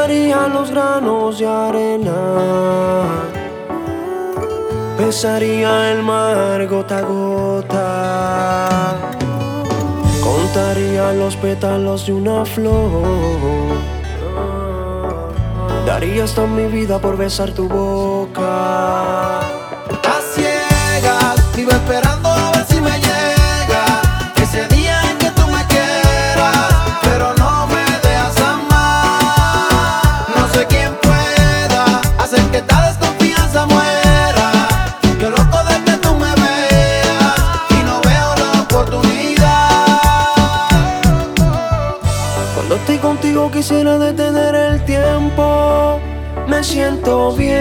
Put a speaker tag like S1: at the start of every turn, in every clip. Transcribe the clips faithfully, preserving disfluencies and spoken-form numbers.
S1: Contaría los granos de arena, pesaría el mar gota a gota, contaría los pétalos de una flor, daría hasta mi vida por besar tu boca.
S2: A ciegas, vivo esperando a ver si me llega ese día en que tú me quieras, pero no me dejas amar. No sé quién pueda hacer que esta desconfianza muera. Yo loco de que tú me veas y no veo la oportunidad.
S1: Cuando estoy contigo quisiera detener el tiempo. Me siento bien,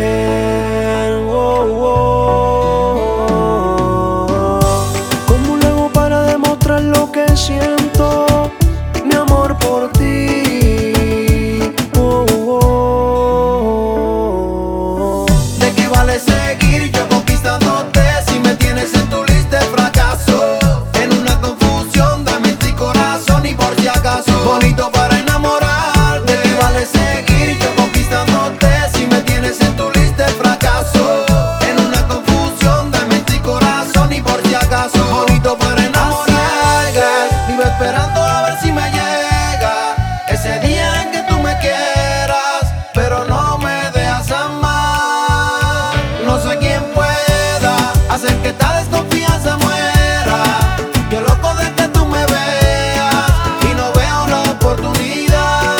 S1: oh, oh, oh. ¿Cómo lo hago para demostrar lo que siento? Mi amor por ti, oh, oh, oh.
S2: ¿De qué vale seguir yo conquistándote si me tienes en tu lista de fracaso? En una confusión de mente y corazón y por si acaso. Bonito para enamorar. ¿De qué vale seguir yo conquistándote si me tienes en tu lista de fracaso? En una confusión de mente y corazón y por si acaso. Bonito para enamorar. Vivo esperando a ver si me llega ese día en que tú me quieras, pero no me dejas amar. No sé quién pueda hacer que esta desconfianza muera. Yo loco de que tú me veas y no veo la oportunidad.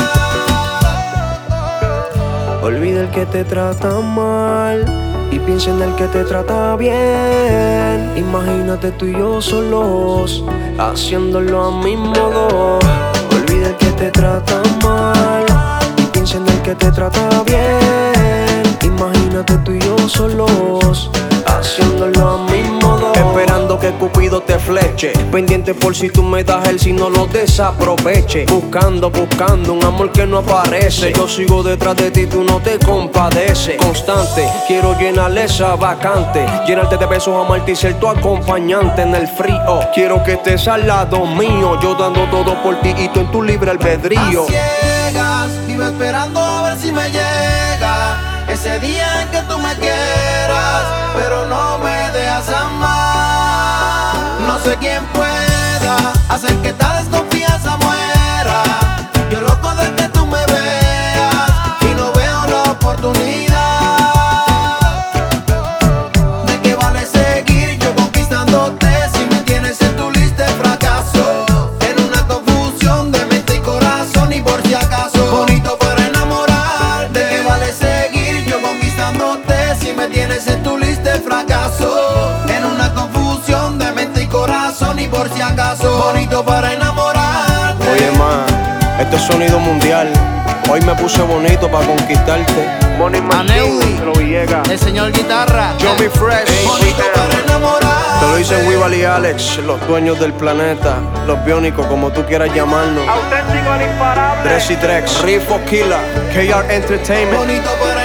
S1: Olvida el que te trata mal y piensa en el que te trata bien. Imagínate tú y yo solos, haciéndolo a mi modo. Olvida el que te trata mal y piensa en el que te trata bien. Imagínate tú y yo solos, haciéndolo a mi modo.
S3: Esperando que Cupido te fleche, pendiente por si tú me das el si no lo desaproveche. Buscando, buscando un amor que no aparece. Yo sigo detrás de ti, tú no te compadeces. Constante, quiero llenar esa vacante, llenarte de besos, amarte y ser tu acompañante en el frío. Quiero que estés al lado mío, yo dando todo por ti y tú en tu libre albedrío.
S2: A ciegas, vivo esperando a ver si me llega ese día en que tú me quieras, pero no me dejas amar. No sé quién pueda hacer que esta desconfianza muera. Yo loco de que tú me veas y no veo la oportunidad. ¿De qué vale seguir yo conquistándote si me tienes en tu lista de fracaso? En una confusión de mente y corazón y por si acaso. Bonito para enamorar. ¿De qué vale seguir yo conquistándote si me tienes en tu lista de fracaso? En una confusión de mente y corazón y por si acaso. Bonito para enamorarte.
S3: Oye, ma, este es sonido mundial. Hoy me puse bonito para conquistarte. Money
S4: Aneudi,
S3: lo Villegas,
S4: el señor guitarra.
S3: Johnny Fresh.
S2: Bonito para enamorar.
S3: Te lo dicen Weebal y Alex, los dueños del planeta, los biónicos, como tú quieras llamarnos.
S5: Auténtico, el imparable.
S3: Dressy Drex, Rifo Killa, K R Entertainment.
S2: Bonito para